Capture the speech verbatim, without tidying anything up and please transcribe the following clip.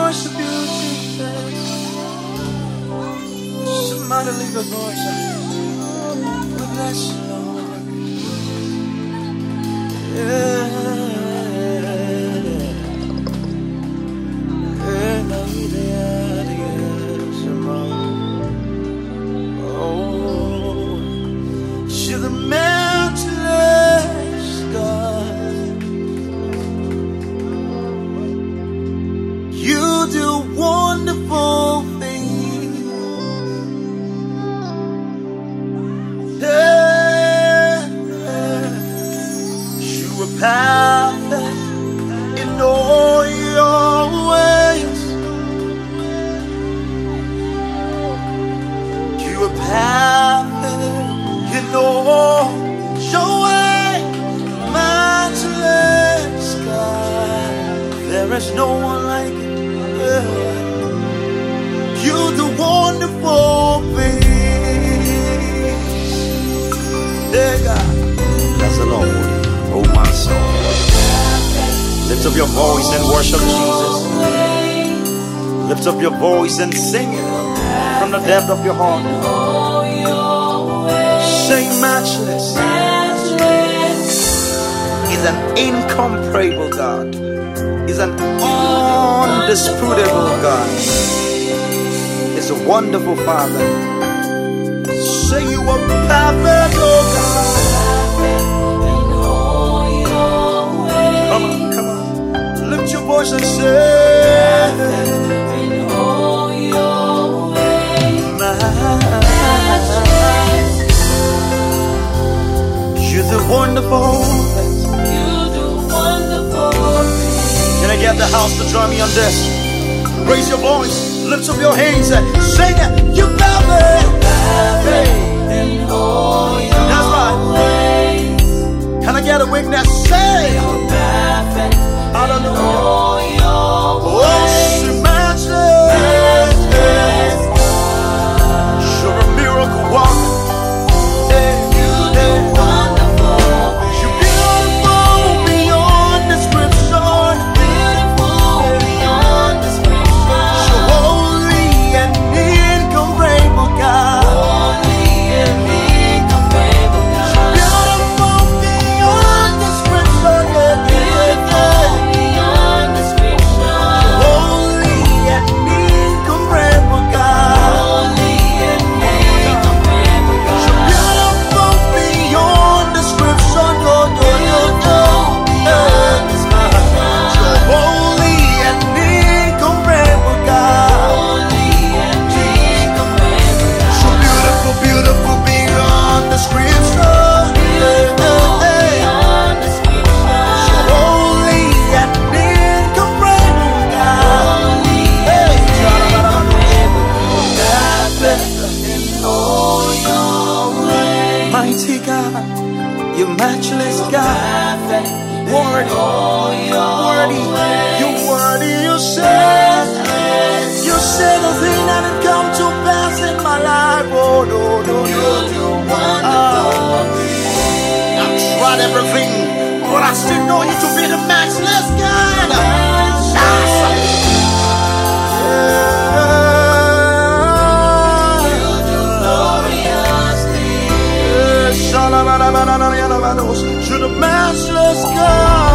worship you, Jesus. Somebody leave a voice. We bless you, Lord. Yeah. The matchless God, you do wonderful things. Yeah. You are perfect in all your ways. You are perfect in all your way, matchless God. There is no one like you. Yeah. You do wonderful things. Yeah, God. Bless the Lord, oh my soul. Lift up your voice and worship Jesus. Lift up your voice and sing it from the depth of your heart. Say matchless. He's an incomparable God. He's an undisputable God. He's a wonderful Father. Say you are perfect, oh God. Come on, come on. Lift your voice and say. You do wonderful things. You do wonderful things. Can I get the house to join me on this? Raise your voice, lift up your hands and sing it. You love it. In all your That's right. ways. Can I get a witness? Say You're perfect. hallelujah. In all your Oh, ways. she matchless. You're a miracle walker. You matchless God, worthy, worthy, you worthy, you said, you said the thing that had come to pass in my life. Oh no, no, no, uh, I've tried everything, but I still know you to be the matchless God. To the matchless God.